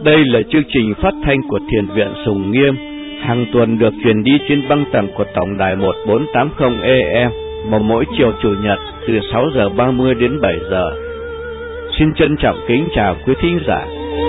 Đây là chương trình phát thanh của Thiền viện Sùng Nghiêm, hàng tuần được truyền đi trên băng tần của tổng đài 1480 AM vào mỗi chiều Chủ nhật từ 6:30 đến 7 giờ. Xin trân trọng kính chào quý thính giả.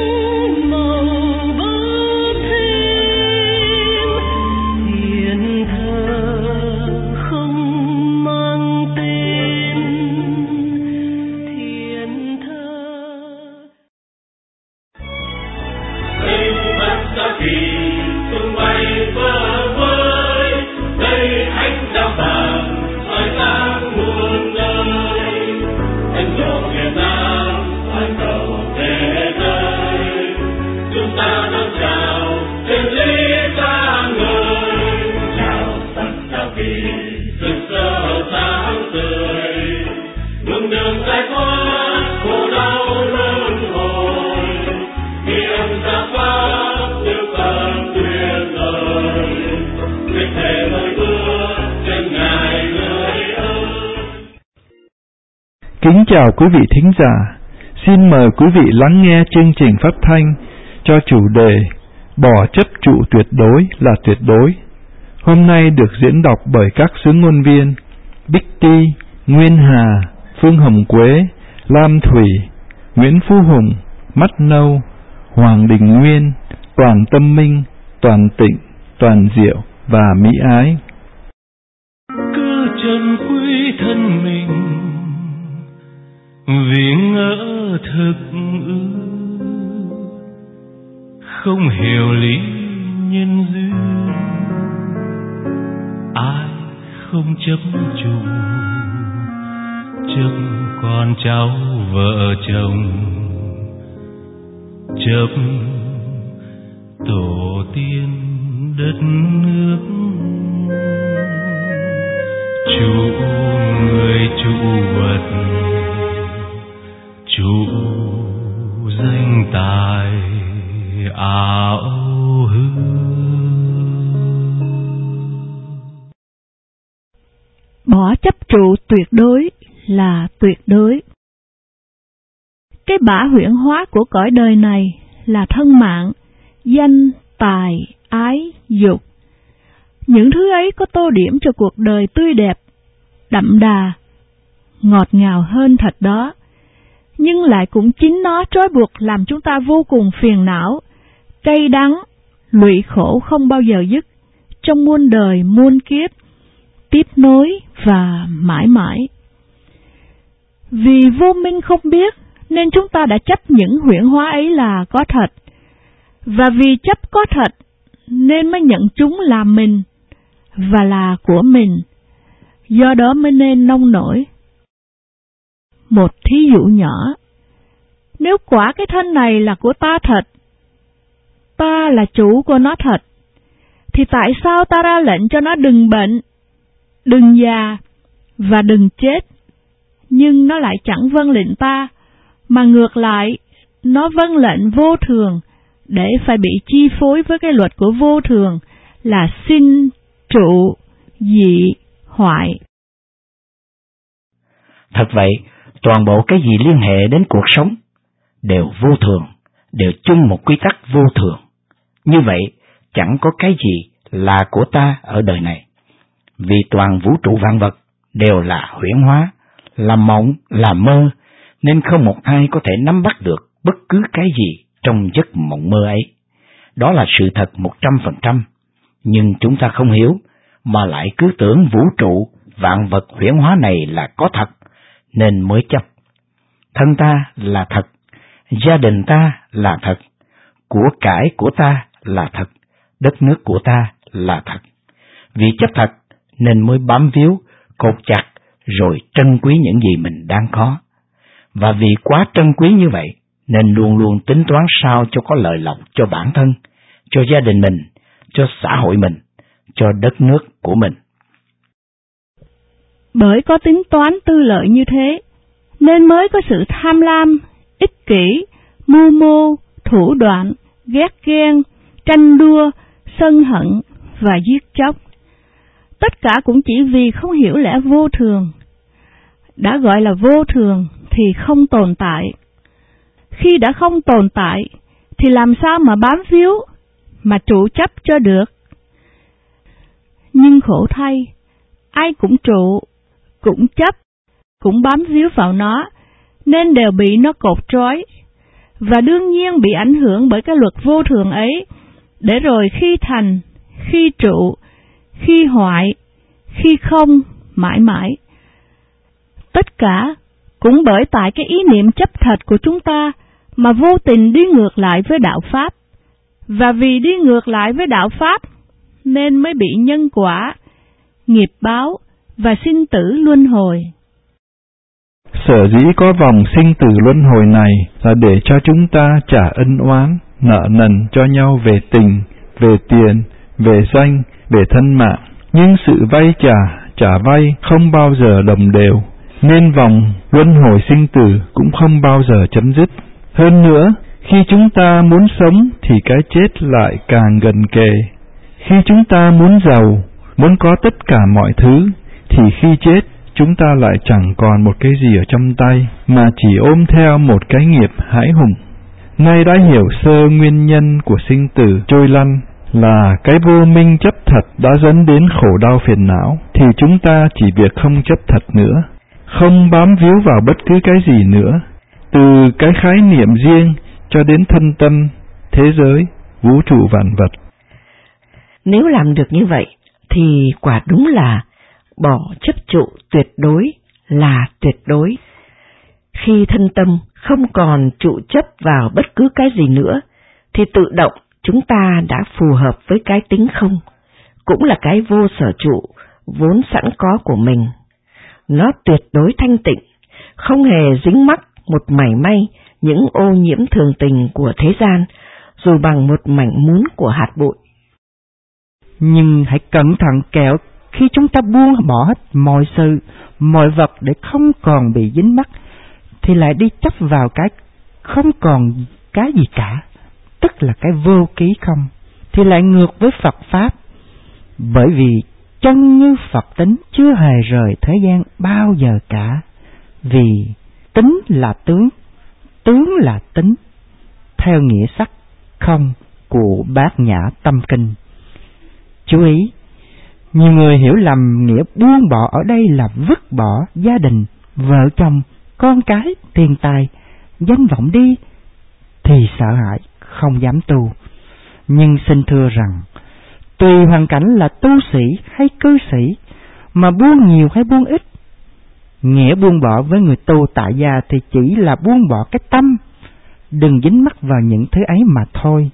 Kính chào quý vị thính giả, xin mời quý vị lắng nghe chương trình phát thanh cho chủ đề Bỏ chấp trụ tuyệt đối là tuyệt đối. Hôm nay được diễn đọc bởi các xướng ngôn viên Bích Ti, Nguyên Hà, Phương Hồng Quế, Lam Thủy, Nguyễn Phú Hùng, Mắt Nâu, Hoàng Đình Nguyên, Toàn Tâm Minh, Toàn Tịnh, Toàn Diệu và Mỹ Ái. Cứ chân quý thân mình vì ngỡ thực ư, không hiểu lý nhân duyên, ai không chấp trùng, chấp con cháu vợ chồng, chấp tổ tiên đất nước, chủ người chủ vật, chủ danh tài ảo hư. Bỏ chấp trụ tuyệt đối là tuyệt đối. Cái bả huyễn hóa của cõi đời này là thân mạng, danh, tài, ái, dục. Những thứ ấy có tô điểm cho cuộc đời tươi đẹp, đậm đà, ngọt ngào hơn thật đó. Nhưng lại cũng chính nó trói buộc làm chúng ta vô cùng phiền não, cay đắng, lụy khổ không bao giờ dứt, trong muôn đời muôn kiếp, tiếp nối và mãi mãi. Vì vô minh không biết, nên chúng ta đã chấp những huyễn hóa ấy là có thật. Và vì chấp có thật, nên mới nhận chúng là mình, và là của mình. Do đó mới nên nông nổi. Một thí dụ nhỏ, nếu quả cái thân này là của ta thật, ta là chủ của nó thật, thì tại sao ta ra lệnh cho nó đừng bệnh, đừng già và đừng chết, nhưng nó lại chẳng vâng lệnh ta, mà ngược lại nó vâng lệnh vô thường để phải bị chi phối với cái luật của vô thường là sinh, trụ, dị, hoại. Thật vậy, toàn bộ cái gì liên hệ đến cuộc sống đều vô thường, đều chung một quy tắc vô thường. Như vậy, chẳng có cái gì là của ta ở đời này. Vì toàn vũ trụ vạn vật đều là huyễn hóa, là mộng, là mơ, nên không một ai có thể nắm bắt được bất cứ cái gì trong giấc mộng mơ ấy. Đó là sự thật 100%, nhưng chúng ta không hiểu, mà lại cứ tưởng vũ trụ, vạn vật huyễn hóa này là có thật, nên mới chấp. Thân ta là thật, gia đình ta là thật, của cải của ta là thật, đất nước của ta là thật. Vì chấp thật nên mới bám víu, cột chặt, rồi trân quý những gì mình đang có. Và vì quá trân quý như vậy, nên luôn luôn tính toán sao cho có lợi lộc cho bản thân, cho gia đình mình, cho xã hội mình, cho đất nước của mình. Bởi có tính toán tư lợi như thế, nên mới có sự tham lam, ích kỷ, mưu mô, thủ đoạn, ghét ghen, tranh đua, sân hận và giết chóc. Tất cả cũng chỉ vì không hiểu lẽ vô thường. Đã gọi là vô thường thì không tồn tại. Khi đã không tồn tại thì làm sao mà bám víu, mà trụ chấp cho được. Nhưng khổ thay, ai cũng trụ, cũng chấp, cũng bám víu vào nó, nên đều bị nó cột trói, và đương nhiên bị ảnh hưởng bởi cái luật vô thường ấy, để rồi khi thành, khi trụ, khi hoại, khi không, mãi mãi. Tất cả cũng bởi tại cái ý niệm chấp thật của chúng ta mà vô tình đi ngược lại với đạo Pháp. Và vì đi ngược lại với đạo Pháp nên mới bị nhân quả, nghiệp báo và sinh tử luân hồi. Sở dĩ có vòng sinh tử luân hồi này là để cho chúng ta trả ân oán, nợ nần cho nhau về tình, về tiền, về danh, về thân mạng. Nhưng sự vay trả vay không bao giờ đồng đều, nên vòng luân hồi sinh tử cũng không bao giờ chấm dứt. Hơn nữa, khi chúng ta muốn sống thì cái chết lại càng gần kề. Khi chúng ta muốn giàu, muốn có tất cả mọi thứ, thì khi chết, chúng ta lại chẳng còn một cái gì ở trong tay, mà chỉ ôm theo một cái nghiệp hãi hùng. Nay đã hiểu sơ nguyên nhân của sinh tử trôi lăn là cái vô minh chấp thật đã dẫn đến khổ đau phiền não, thì chúng ta chỉ việc không chấp thật nữa, không bám víu vào bất cứ cái gì nữa, từ cái khái niệm riêng cho đến thân tâm, thế giới, vũ trụ vạn vật. Nếu làm được như vậy, thì quả đúng là bỏ chấp trụ tuyệt đối là tuyệt đối. Khi thân tâm không còn trụ chấp vào bất cứ cái gì nữa, thì tự động chúng ta đã phù hợp với cái tính không, cũng là cái vô sở trụ, vốn sẵn có của mình. Nó tuyệt đối thanh tịnh, không hề dính mắc một mảy may những ô nhiễm thường tình của thế gian, dù bằng một mảnh mún của hạt bụi. Nhưng hãy cẩn thận kẻo khi chúng ta buông bỏ hết mọi sự, mọi vật để không còn bị dính mắc, thì lại đi chấp vào cái không còn cái gì cả, tức là cái vô ký không, thì lại ngược với Phật Pháp. Bởi vì chân như Phật tính chưa hề rời thế gian bao giờ cả, vì tính là tướng, tướng là tính, theo nghĩa sắc không của Bát Nhã Tâm Kinh. Chú ý, nhiều người hiểu lầm nghĩa buông bỏ ở đây là vứt bỏ gia đình, vợ chồng, con cái, tiền tài, danh vọng đi, thì sợ hãi, không dám tu. Nhưng xin thưa rằng, tùy hoàn cảnh là tu sĩ hay cư sĩ, mà buông nhiều hay buông ít, nghĩa buông bỏ với người tu tại gia thì chỉ là buông bỏ cái tâm, đừng dính mắc vào những thứ ấy mà thôi.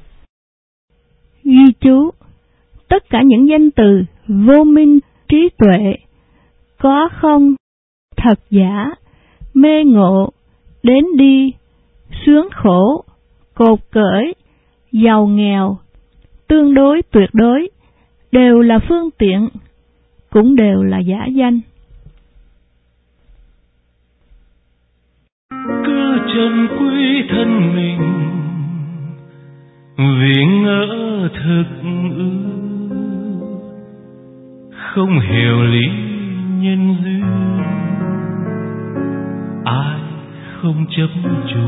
Ghi chú, tất cả những danh từ vô minh, trí tuệ, có không, thật giả, mê ngộ, đến đi, sướng khổ, cột cởi, giàu nghèo, tương đối tuyệt đối, đều là phương tiện, cũng đều là giả danh. Cứ trần quý thân mình vì ngỡ thực ư, không hiểu lý nhân duyên, ai không chấp trụ,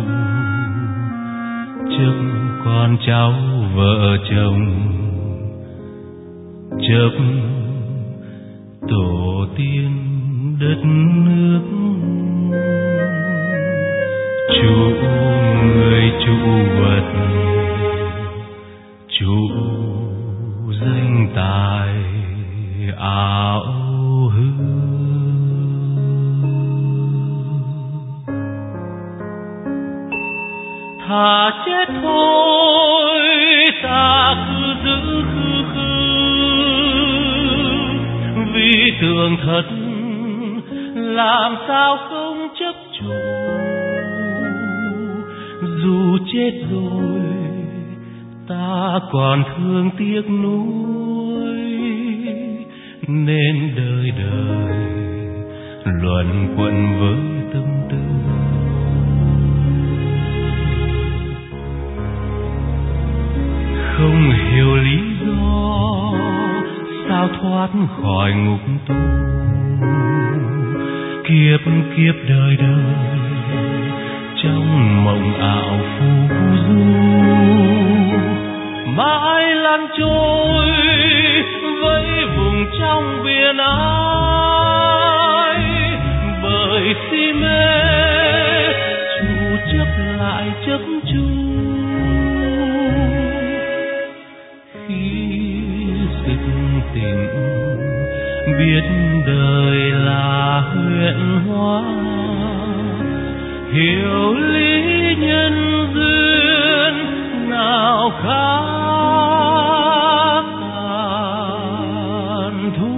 chấp con cháu vợ chồng, chấp tổ tiên đất nước, chủ người chủ vật, chủ danh tài ảo hư. Thà chết thôi ta cứ giữ khư khư, vì tưởng thật làm sao không chấp trụ, dù chết rồi ta còn thương tiếc nuối, nên đời đời luẩn quẩn với tâm tư. Không hiểu lý do sao thoát khỏi ngục tù, kiếp kiếp đời đời trong mộng ảo phù du. mãi lăn trôi với vùng trong biển ái. Bởi si mê chủ chấp lại chấp chu, khi sức tình biết đời là huyễn hóa, hiểu lý nhân duyên nào khác tàn thu.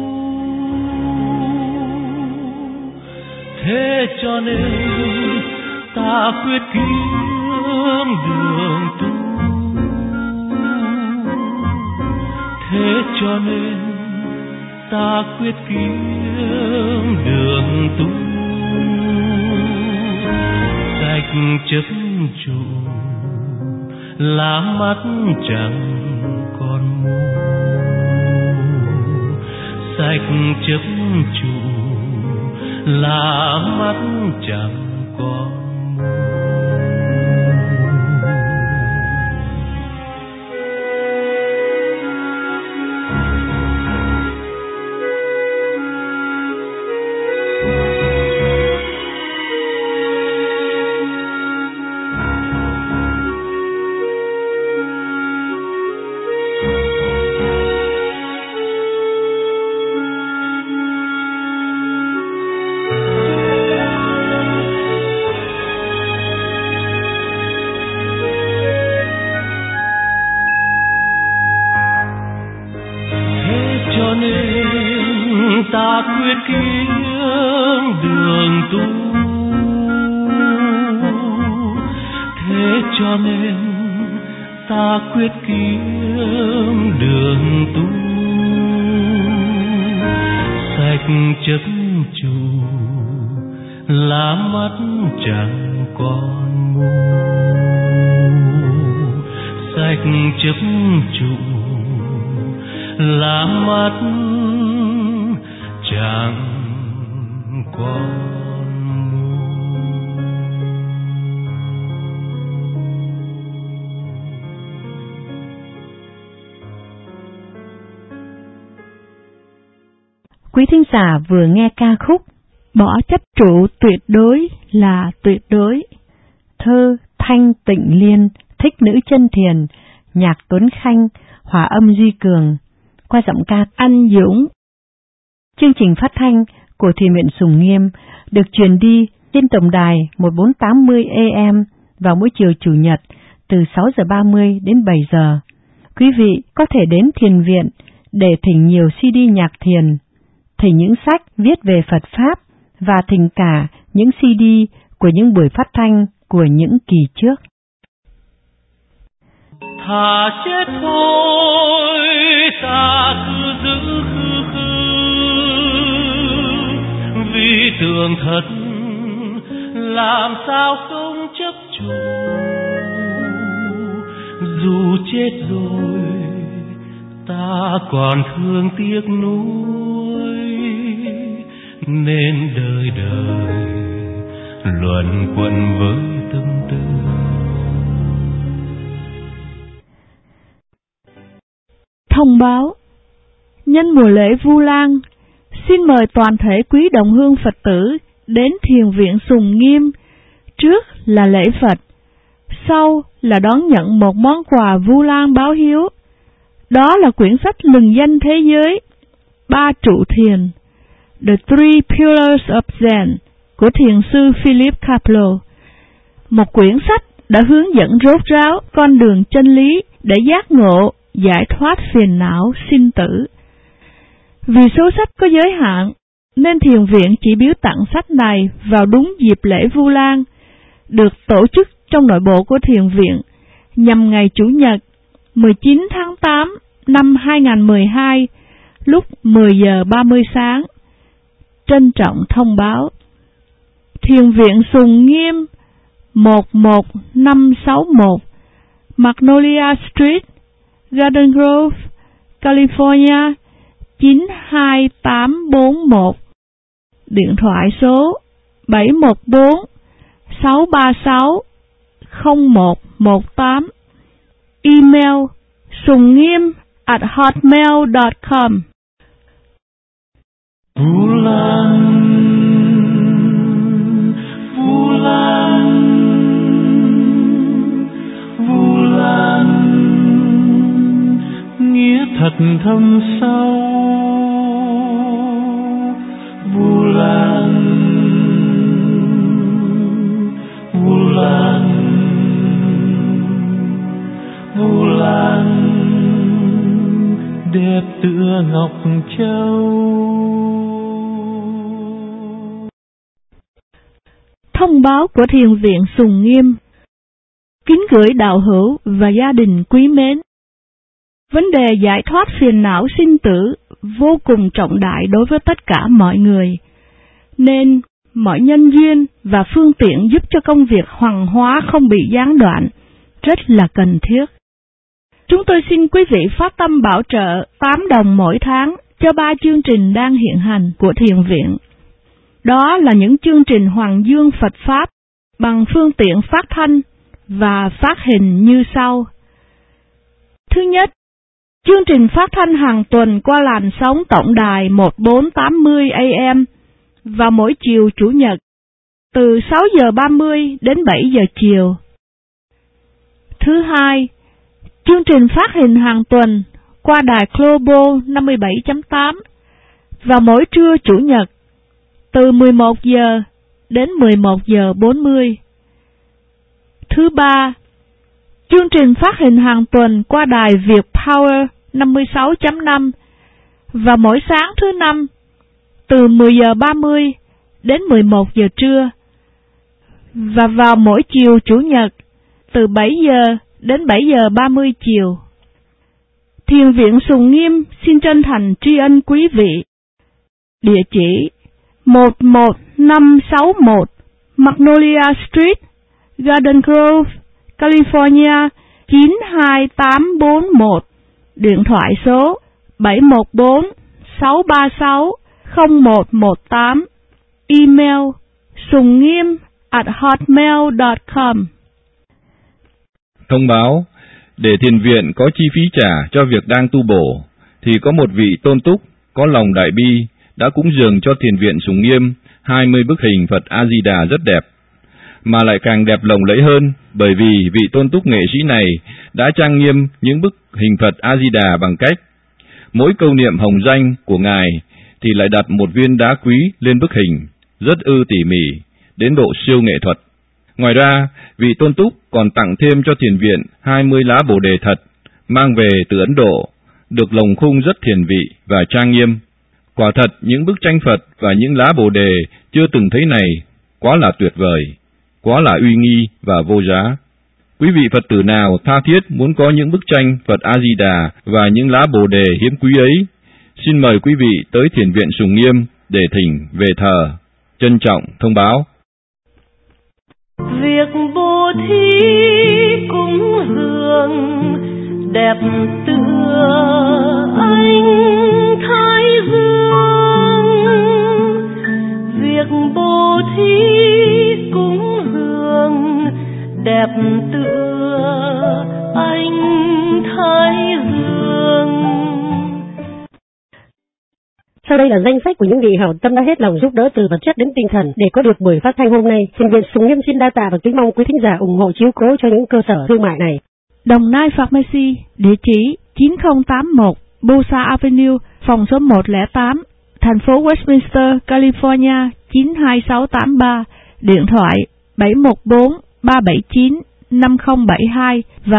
Thế cho nên ta quyết kiếm đường tu, thế cho nên ta quyết kiếm đường tu. Sạch chấp trụ lá mắt chẳng còn mù, sạch chấp trụ lá mắt chẳng còn mù. Ta quyết kiếm đường tu, thế cho nên ta quyết kiếm đường tu. Sạch chấp trụ lá mắt chẳng còn mù, sạch chấp trụ lá mắt chẳng còn mù. Quý thính giả vừa nghe ca khúc Bỏ chấp trụ tuyệt đối là tuyệt đối, thơ Thanh Tịnh Liên, thích nữ chân thiền, nhạc Tuấn Khanh, hòa âm Duy Cường, qua giọng ca Anh Dũng. Chương trình phát thanh của Thiền viện Sùng Nghiêm được truyền đi trên tổng đài 1480 AM vào mỗi chiều Chủ nhật từ 6 giờ 30 đến 7 giờ. Quý vị có thể đến thiền viện để thỉnh nhiều CD nhạc thiền, thỉnh những sách viết về Phật Pháp và thỉnh cả những CD của những buổi phát thanh của những kỳ trước. Thà chết thôi ta cứ giữ khư khư, vì tưởng thật làm sao không chấp trụ. Dù chết rồi ta còn thương tiếc nuối, nên đời đời luẩn quẩn với tâm tư. Thông báo: nhân mùa lễ Vu Lan, xin mời toàn thể quý đồng hương Phật tử đến Thiền viện Sùng Nghiêm. Trước là lễ Phật, sau là đón nhận một món quà Vu Lan báo hiếu. Đó là quyển sách lừng danh thế giới 3 trụ thiền, The Three Pillars of Zen của thiền sư Philip Kapleau. Một quyển sách đã hướng dẫn rốt ráo con đường chân lý để giác ngộ, giải thoát phiền não sinh tử. Vì số sách có giới hạn, nên thiền viện chỉ biếu tặng sách này vào đúng dịp lễ Vu Lan, được tổ chức trong nội bộ của thiền viện nhằm ngày Chủ nhật 19 tháng 8 năm 2012 lúc 10 giờ 30 sáng. Trân trọng thông báo: Thiền viện Sùng Nghiêm 11561 Magnolia Street, Garden Grove, California 92841. Điện thoại số 714 636 0118. Email sungngiem@hotmail.com. Vu Lan, nghĩa thật thâm sâu. Vu Lan, đẹp tựa ngọc châu. Thông báo của Thiền viện Sùng Nghiêm. Kính gửi đạo hữu và gia đình quý mến. Vấn đề giải thoát phiền não sinh tử vô cùng trọng đại đối với tất cả mọi người, nên mọi nhân duyên và phương tiện giúp cho công việc hoàng hóa không bị gián đoạn rất là cần thiết. Chúng tôi xin quý vị phát tâm bảo trợ 8 đồng mỗi tháng cho 3 chương trình đang hiện hành của Thiền viện. Đó là những chương trình Hoàng Dương Phật Pháp bằng phương tiện phát thanh và phát hình như sau. Thứ nhất, chương trình phát thanh hàng tuần qua làn sóng tổng đài 1480 AM vào mỗi chiều Chủ nhật từ 6 giờ 30 đến 7 giờ chiều. Thứ hai, chương trình phát hình hàng tuần qua đài Global 57.8 vào mỗi trưa Chủ nhật từ 11 giờ đến 11 giờ 40. Thứ ba, chương trình phát hình hàng tuần qua đài Việt Power 56.5 vào mỗi sáng thứ năm từ 10 giờ 30 đến 11 giờ trưa và vào mỗi chiều Chủ nhật từ 7 giờ đến 7 giờ 30 chiều. Thiền viện Sùng Nghiêm xin chân thành tri ân quý vị. Địa chỉ 11561 Magnolia Street, Garden Grove, California 92841. Điện thoại số 714-636-0118. Email sungngiem@hotmail.com. Thông báo, để thiền viện có chi phí trả cho việc đang tu bổ, thì có một vị tôn túc có lòng đại bi đã cúng dường cho thiền viện Sùng Nghiêm 20 bức hình Phật A-di-đà rất đẹp, mà lại càng đẹp lộng lẫy hơn bởi vì vị tôn túc nghệ sĩ này đã trang nghiêm những bức hình Phật A-di-đà bằng cách mỗi câu niệm hồng danh của Ngài thì lại đặt một viên đá quý lên bức hình, rất tỉ mỉ, đến độ siêu nghệ thuật. Ngoài ra, vị tôn túc còn tặng thêm cho thiền viện 20 lá Bồ đề thật, mang về từ Ấn Độ, được lồng khung rất thiền vị và trang nghiêm. Quả thật, những bức tranh Phật và những lá Bồ đề chưa từng thấy này quá là tuyệt vời, quá là uy nghi và vô giá. Quý vị Phật tử nào tha thiết muốn có những bức tranh Phật A-di-đà và những lá Bồ đề hiếm quý ấy, xin mời quý vị tới thiền viện Sùng Nghiêm để thỉnh về thờ. Trân trọng thông báo. Việc bố thí cúng dường đẹp tựa ánh thái dương. Việc bố thí cúng dường đẹp tựa ánh thái dương. Sau đây là danh sách của những vị hảo tâm đã hết lòng giúp đỡ từ vật chất đến tinh thần để có được buổi phát thanh hôm nay. Thiền viện Sùng Nghiêm xin đa tạ và kính mong quý thính giả ủng hộ chiếu cố cho những cơ sở thương mại này. Đồng Nai Pharmacy, địa chỉ 9081 Bosa Avenue, phòng số 108, thành phố Westminster, California 92683, điện thoại 714-379-5072 và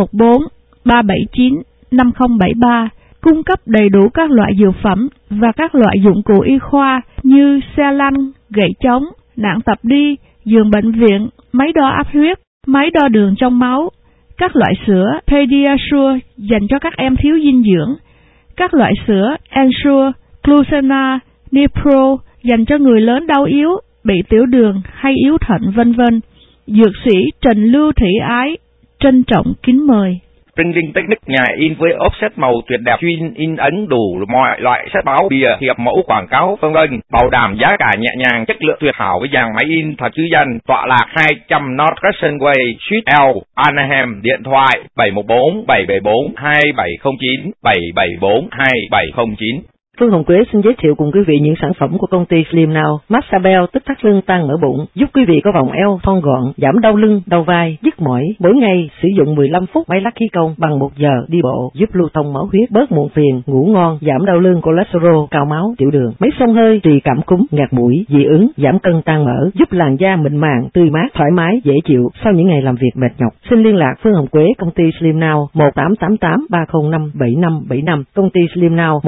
714-379-5073, cung cấp đầy đủ các loại dược phẩm và các loại dụng cụ y khoa như xe lăn, gậy chống, nạng tập đi, giường bệnh viện, máy đo áp huyết, máy đo đường trong máu, các loại sữa Pediasure dành cho các em thiếu dinh dưỡng, các loại sữa Ensure, Glucena, Nipro dành cho người lớn đau yếu, bị tiểu đường hay yếu thận vân vân. Dược sĩ Trần Lưu Thị Ái trân trọng kính mời. Printing Technique, nhà in với offset màu tuyệt đẹp, chuyên in ấn đủ mọi loại sách báo, bìa, thiệp mẫu, quảng cáo, vân vân. Bảo đảm giá cả nhẹ nhàng, chất lượng tuyệt hảo với dàn máy in thật chứ danh. Tọa lạc 200 North Crescent Way, Suite L, Anaheim. Điện thoại 714-774-2709, 774-2709. Phương Hồng Quế xin giới thiệu cùng quý vị những sản phẩm của công ty Slim Now. Massage Bell tức thắt lưng tăng mỡ bụng, giúp quý vị có vòng eo thon gọn, giảm đau lưng, đau vai, nhức mỏi. Mỗi ngày sử dụng 15 phút máy lắc khí công bằng 1 giờ đi bộ, giúp lưu thông máu huyết, bớt muộn phiền, ngủ ngon, giảm đau lưng, cholesterol, cao máu, tiểu đường. Máy xông hơi trị cảm cúm, nghẹt mũi, dị ứng, giảm cân tăng mỡ, giúp làn da mịn màng, tươi mát, thoải mái, dễ chịu sau những ngày làm việc mệt nhọc. Xin liên lạc Phương Hồng Quế, công ty Slim Now 1888-305-7575, công ty Slim Now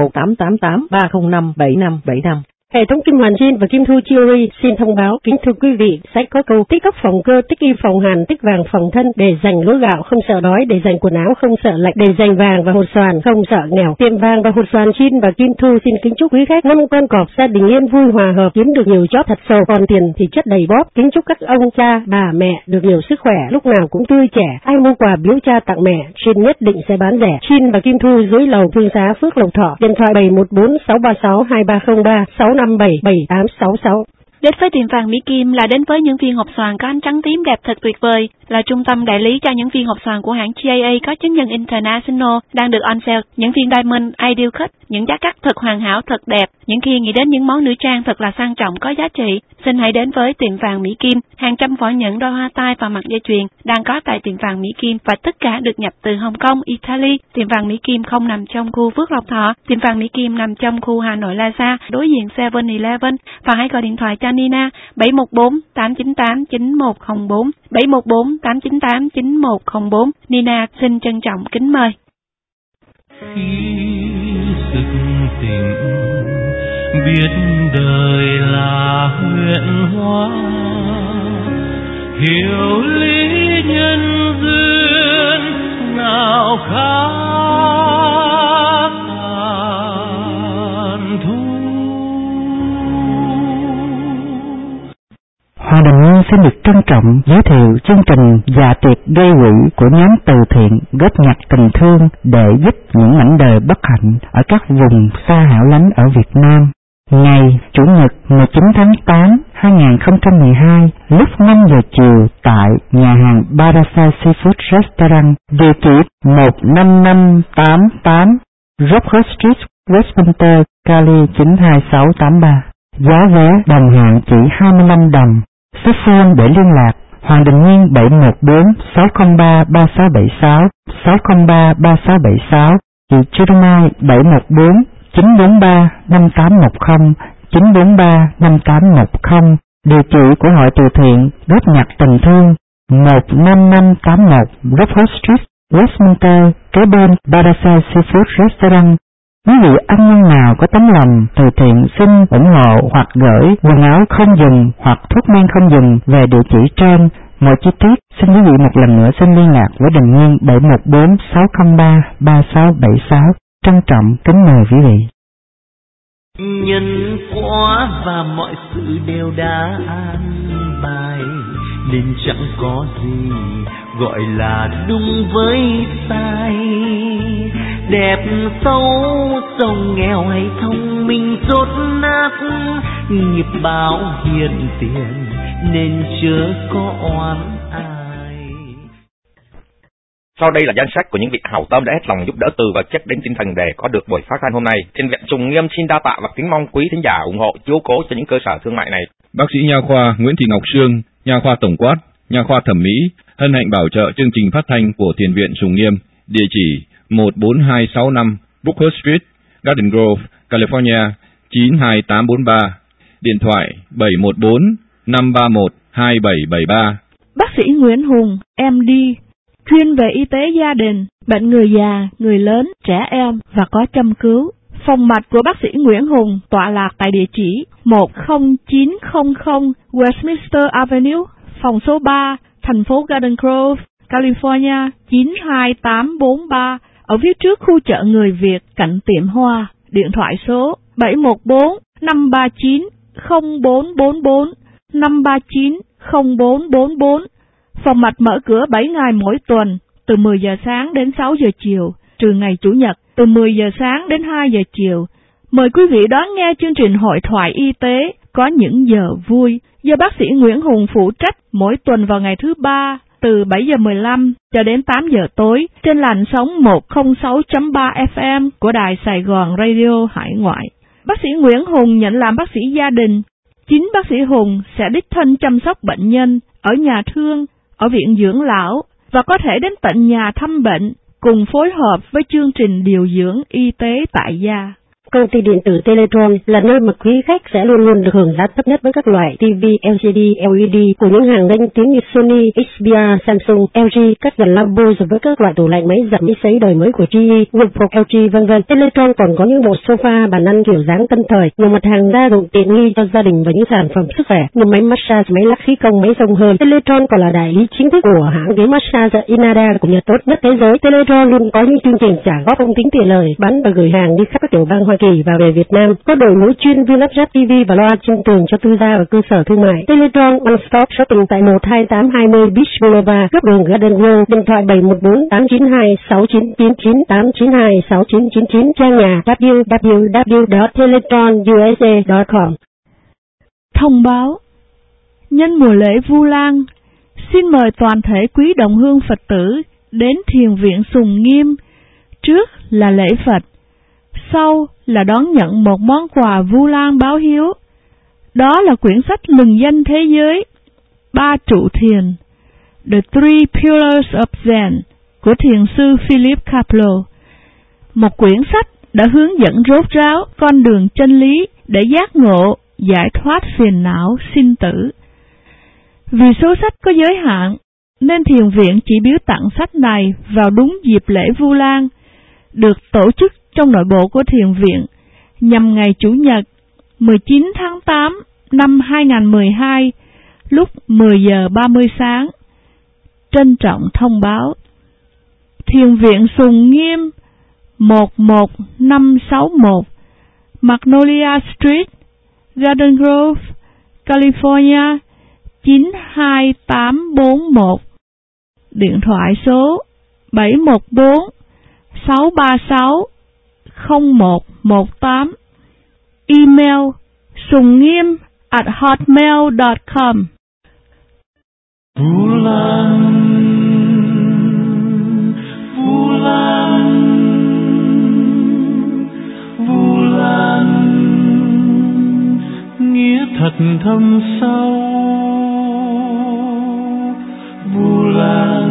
1888-305-7575. Hệ thống Kim Hoàn Jean và Kim Thu Jewelry xin thông báo, kính thưa quý vị, sách có câu tích cốc phòng cơ, tích y phòng hàn, tích vàng phòng thân, để dành lúa gạo không sợ đói, để dành quần áo không sợ lạnh, để dành vàng và hột xoàn không sợ nghèo. Tiệm vàng và hột xoàn Jean và Kim Thu xin kính chúc quý khách 5 con cọp gia đình yên vui hòa hợp, kiếm được nhiều chóp thật sâu, còn tiền thì chất đầy bóp. Kính chúc các ông cha, bà mẹ được nhiều sức khỏe, lúc nào cũng tươi trẻ. Ai mua quà biếu cha tặng mẹ, Jean nhất định sẽ bán rẻ. Jean và Kim Thu dưới lầu Thương Xá, Phước Lộc Thọ. Điện thoại 714-636-2303, 657-7866. Đến với tiệm vàng Mỹ Kim là đến với những viên hộp xoàn có ánh trắng tím đẹp thật tuyệt vời, là trung tâm đại lý cho những viên hộp xoàn của hãng GAA có chứng nhận International đang được on sale. Những viên Diamond Ideal Cut, những giá cắt thật hoàn hảo, thật đẹp. Những khi nghĩ đến những món nữ trang thật là sang trọng, có giá trị, xin hãy đến với tiệm vàng Mỹ Kim. Hàng trăm vỏ nhẫn, đôi hoa tai và mặt dây chuyền đang có tại tiệm vàng Mỹ Kim và tất cả được nhập từ Hồng Kông, Italy. Tiệm vàng Mỹ Kim không nằm trong khu Phước Lộc Thọ, tiệm vàng Mỹ Kim nằm trong khu Hà Nội Plaza, đối diện 7-Eleven. Và hãy gọi điện thoại cho Nina 714-898-9104, 714-898-9104. Nina xin trân trọng kính mời. Khi sức tình biết đời là huyễn hóa, hiểu lý nhân duyên nào khác tàn thu. Hoa Đình Nhi xin được trân trọng giới thiệu chương trình Dạ tiệc gây quỹ của nhóm từ thiện góp nhặt tình thương để giúp những mảnh đời bất hạnh ở các vùng xa hẻo lánh ở Việt Nam. Ngày Chủ nhật 19 tháng 8, 2012, lúc 5 giờ chiều tại nhà hàng Barasa Seafood Restaurant, địa chỉ 15588 Rockhurst Street, Westminster, Cali 92683. Giá vé đồng hạn chỉ 25 đồng. Số phone để liên lạc: Hoàng Đình Nhiên 714-603-3676, 603-3676, chị Chirumai 714-943-5810, 943-5810. Địa chỉ của hội từ thiện góp nhặt tình thương 15581 Rockhurst Street, Westminster, kế bên Barasa Seafood Restaurant. Quý vị anh nhân nào có tấm lòng từ thiện xin ủng hộ hoặc gửi quần áo không dùng hoặc thuốc men không dùng về địa chỉ trên. Mọi chi tiết xin quý vị một lần nữa xin liên lạc với Đình Nhiên 714-603-3676. Trân trọng kính mời quý vị. Nhân quả và mọi sự đều đã an bài, nên chẳng có gì gọi là đúng với sai. Đẹp xấu, giàu nghèo hay thông minh dốt nát, nghiệp báo hiện tiền nên chớ có oán ai. Sau đây là danh sách của những vị hảo tâm đã hết lòng giúp đỡ từ vật chất đến tinh thần để có được buổi phát thanh hôm nay. Thiên viện Sùng Nghiêm xin đa tạ và kính mong quý thính giả ủng hộ chiếu cố cho những cơ sở thương mại này. Bác sĩ nha khoa Nguyễn Thị Ngọc Sương, nha khoa tổng quát, nha khoa thẩm mỹ hân hạnh bảo trợ chương trình phát thanh của Thiền viện Sùng Nghiêm. Địa chỉ 14265 Brookhurst Street, Garden Grove, California 92843. Điện thoại 714-531-2773. Bác sĩ Nguyễn Hùng, MD, chuyên về y tế gia đình, bệnh người già, người lớn, trẻ em và có châm cứu. Phòng mạch của bác sĩ Nguyễn Hùng tọa lạc tại địa chỉ 10900 Westminster Avenue, phòng số 3, thành phố Garden Grove, California 92843, ở phía trước khu chợ người Việt cạnh tiệm hoa. Điện thoại số 714-539-0444, 539-0444. Phòng mạch mở cửa 7 ngày mỗi tuần, từ 10 giờ sáng đến 6 giờ chiều, trừ ngày Chủ nhật từ 10 giờ sáng đến 2 giờ chiều. Mời quý vị đón nghe chương trình Hội thoại y tế có những giờ vui do bác sĩ Nguyễn Hùng phụ trách mỗi tuần vào ngày thứ Ba từ 7 giờ 15 cho đến 8 giờ tối trên làn sóng 106.3 FM của Đài Sài Gòn Radio Hải Ngoại. Bác sĩ Nguyễn Hùng nhận làm bác sĩ gia đình. Chính bác sĩ Hùng sẽ đích thân chăm sóc bệnh nhân ở nhà thương, ở viện dưỡng lão và có thể đến tận nhà thăm bệnh cùng phối hợp với chương trình điều dưỡng y tế tại gia. Công ty điện tử Teletron là nơi mà quý khách sẽ luôn luôn được hưởng giá thấp nhất với các loại TV LCD, LED của những hàng danh tiếng như Sony, HDR, Samsung, LG, các dàn lambo với các loại tủ lạnh, máy giặt, máy sấy đời mới của GE, Whirlpool, LG, vân vân. Teletron còn có những bộ sofa, bàn ăn kiểu dáng tân thời, nhiều mặt hàng gia dụng tiện nghi cho gia đình và những sản phẩm sức khỏe như máy massage, máy lắc khí công, máy xông hơi. Teletron còn là đại lý chính thức của hãng ghế massage Inada của Nhật tốt nhất thế giới. Teletron luôn có những chương trình trả góp không tính tiền lời, bán và gửi hàng đi khắp các tiểu bang Hoa Kỳ và về Việt Nam. Có đội ngũ chuyên viên lắp ráp TV và loa trên tường cho tư gia và cơ sở thương mại. Teletron One Stop Shopping tại 12820 Beach Boulevard, góc đường Garden Grove. Điện thoại 714 892 6999 892 6999. Trang nhà www.teletronusa.com. Thông báo nhân mùa lễ Vu Lan, xin mời toàn thể quý đồng hương Phật tử đến Thiền viện Sùng Nghiêm. Trước là lễ Phật, sau là đón nhận một món quà Vu Lan báo hiếu. Đó là quyển sách lừng danh thế giới Ba trụ thiền, The Three Pillars of Zen của thiền sư Philip Kapleau. Một quyển sách đã hướng dẫn rốt ráo con đường chân lý để giác ngộ, giải thoát phiền não sinh tử. Vì số sách có giới hạn, nên thiền viện chỉ biếu tặng sách này vào đúng dịp lễ Vu Lan, được tổ chức trong nội bộ của thiền viện nhằm ngày Chủ nhật 19 tháng 8 năm 2012 lúc 10 giờ 30 sáng. Trân trọng thông báo, Thiền viện Sùng Nghiêm 11561 Magnolia Street, Garden Grove, California 92841. Điện thoại số 714 636 0118. Email sunggiem@hotmail.com. Vu Lan, Vu Lan, Vu Lan, nghĩa thật thâm sâu. Vu Lan,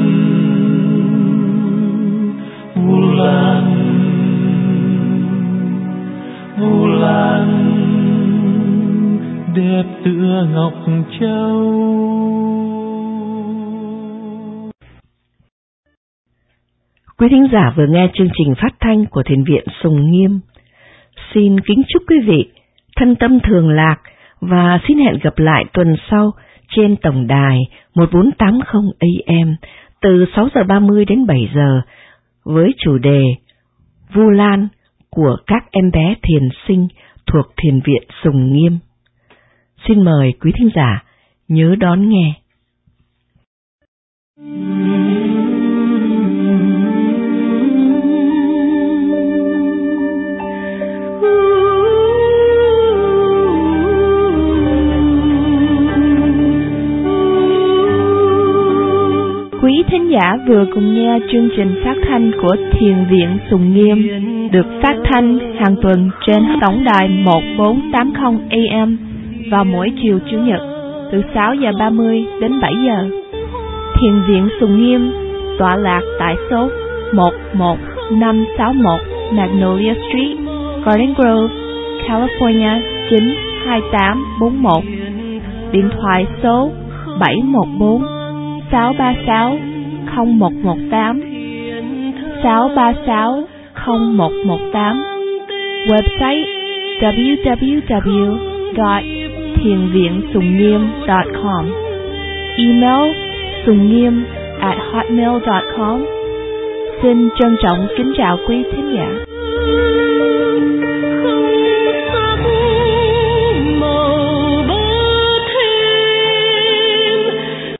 Vu Lan, Vu Lan, đẹp tựa ngọc châu. Quý thính giả vừa nghe chương trình phát thanh của Thiền viện Sùng Nghiêm. Xin kính chúc quý vị thân tâm thường lạc và xin hẹn gặp lại tuần sau trên tổng đài 1480 AM từ 6 giờ 30 đến 7 giờ với chủ đề Vu Lan của các em bé thiền sinh thuộc Thiền viện Sùng Nghiêm. Xin mời quý thính giả nhớ đón nghe. Quý thính giả vừa cùng nghe chương trình phát thanh của Thiền viện Sùng Nghiêm được phát thanh hàng tuần trên tổng đài 1480 AM vào mỗi chiều Chủ nhật từ 6 giờ 30 đến 7 giờ. Thiền viện Sùng Nghiêm tọa lạc tại số 11561 Magnolia Street, Garden Grove, California 92841. Điện thoại số 714 636 0118 636 0118. Website www.thienviensungngiem.com. Email sunggiem@hotmail.com. Xin trân trọng kính chào quý thính giả.